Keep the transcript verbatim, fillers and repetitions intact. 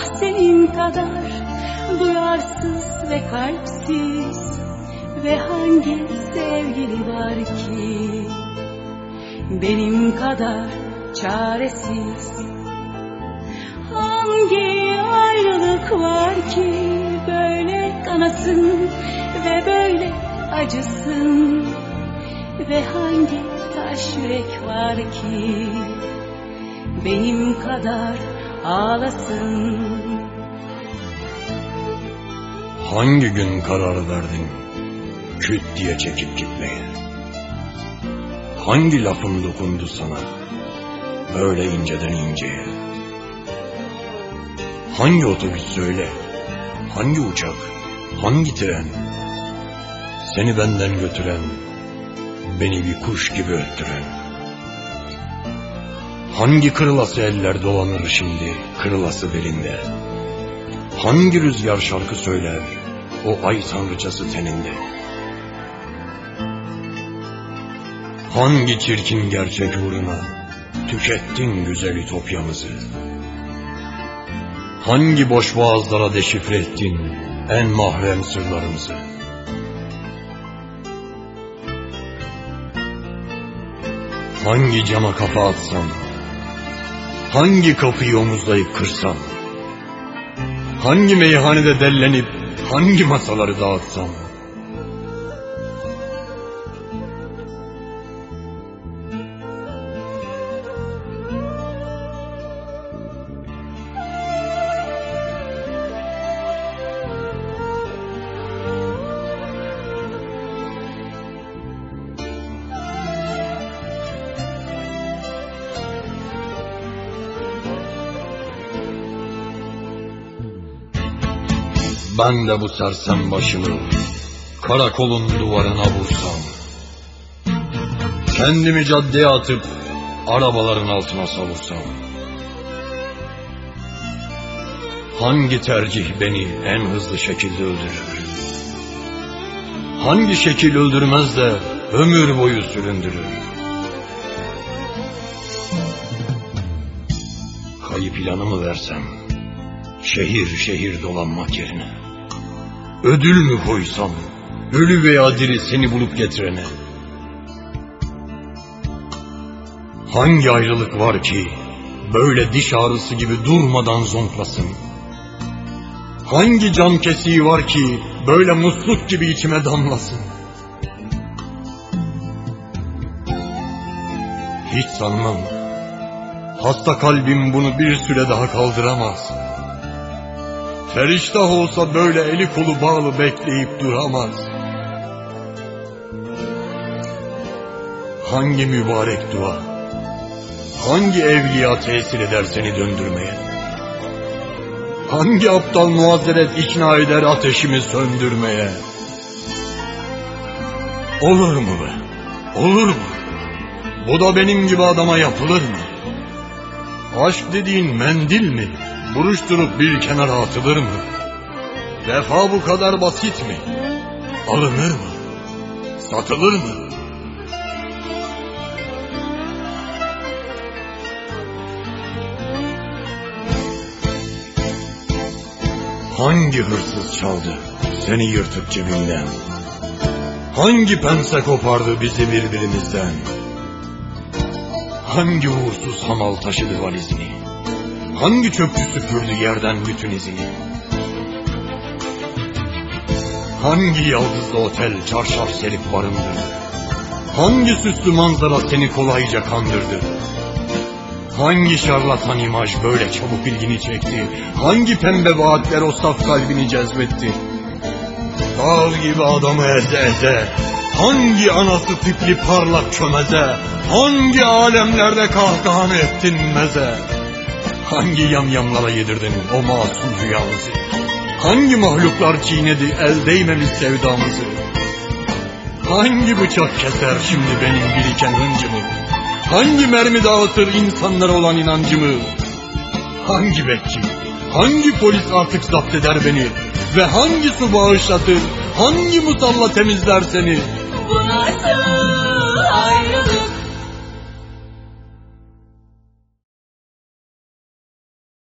senin kadar duyarsız ve kalpsiz, ve hangi sevgili var ki benim kadar çaresiz? Hangi ayrılık var ki böyle kanasın ve böyle acısın? Ve hangi taş yürek var ki benim kadar ağlasın? Hangi gün karar verdin küt diye çekip gitmeye? Hangi lafım dokundu sana böyle inceden inceye? Hangi otobüs söyle, hangi uçak, hangi tren seni benden götüren, beni bir kuş gibi öttüren? Hangi kırılası eller dolanır şimdi kırılası belinde? Hangi rüzgar şarkı söyler o ay tanrıçası teninde? Hangi çirkin gerçek uğruna tükettin güzel ütopyamızı? Hangi boş boğazlara deşifre ettin en mahrem sırlarımızı? Hangi cama kafa atsam, hangi kapıyı omuzlayıp kırsam, hangi meyhanede dellenip hangi masaları dağıtsam? Ben de bu sersem başımı karakolun duvarına vursam, kendimi caddeye atıp arabaların altına savursam, hangi tercih beni en hızlı şekilde öldürür? Hangi şekil öldürmez de ömür boyu süründürür? Kayıp ilanı mı versem şehir şehir dolanmak yerine? Ödül mü koysam ölü veya diri seni bulup getirene? Hangi ayrılık var ki böyle diş ağrısı gibi durmadan zonklasın? Hangi can kesiği var ki böyle musluk gibi içime damlasın? Hiç sanmam, hasta kalbim bunu bir süre daha kaldıramaz. Feriştah olsa böyle eli kolu bağlı bekleyip duramaz. Hangi mübarek dua, hangi evliya tesir eder seni döndürmeye? Hangi aptal muazzeret ikna eder ateşimi söndürmeye? Olur mu be? Olur mu? Bu da benim gibi adama yapılır mı? Aşk dediğin mendil mi? Buruşturup bir kenara atılır mı? Vefa bu kadar basit mi? Alınır mı? Satılır mı? Hangi hırsız çaldı seni yırtıp cebinden? Hangi pense kopardı bizi birbirimizden? Hangi uğursuz hamal taşıdı valizini? Hangi çöpçü süpürdü yerden bütün izini? Hangi yaldızlı otel çarşaf serip barındırdı? Hangi süslü manzara seni kolayca kandırdı? Hangi şarlatan imaj böyle çabuk ilgini çekti? Hangi pembe vaatler o saf kalbini cezbetti? Dağ gibi adamı eze eze, hangi anası tipli parlak çömeze, hangi alemlerde kahkahanı ettin meze? Hangi yamyamlara yedirdin o masum rüyamızı? Hangi mahluklar çiğnedi el değmemiş sevdamızı? Hangi bıçak keser şimdi benim biriken hıncımı? Hangi mermi dağıtır insanlara olan inancımı? Hangi bekçi, hangi polis artık zapt eder beni? Ve hangi su bağışlatır, hangi musalla temizler seni? Bu nasıl ayrılık?